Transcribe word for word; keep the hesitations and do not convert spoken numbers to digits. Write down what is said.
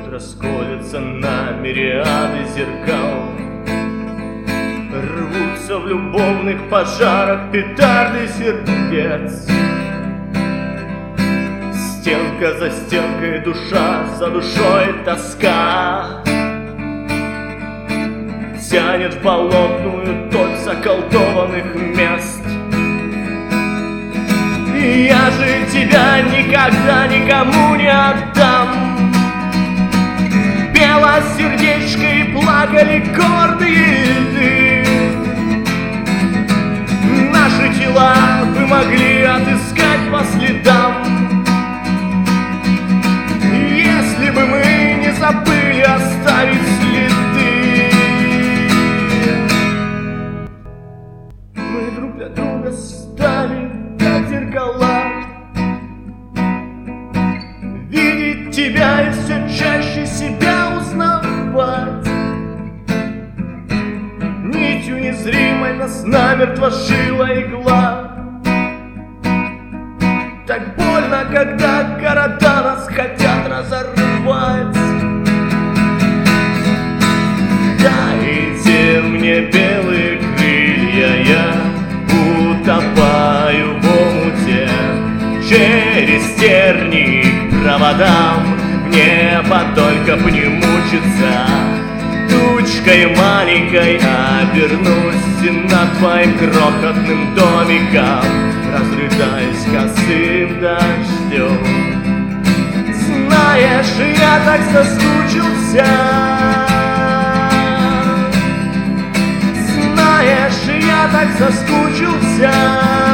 расходятся на мириады зеркал. Рвутся в любовных пожарах петарды сердец. Стенка за стенкой, душа за душой тоска тянет в болотную толь заколдованных мест. И я же тебя никогда никому не отдам. Пела сердечко и плакали гордые льды. Наши тела бы могли отыскать по следам, если бы мы не забыли оставить следы. Мы друг для друга стали как зеркала. Видеть тебя и все чаще себя узнавать. Нитью незримой нас намертво шила игла. Так больно, когда города нас хотят разорвать. Дайте мне белые крылья, я утопаю в омуте. Через терник проводам мне только б не мучиться. Тучкой маленькой обернусь и над твоим крохотным домиком разрыдаюсь косым дождем. Знаешь, я так соскучился. Знаешь, я так соскучился.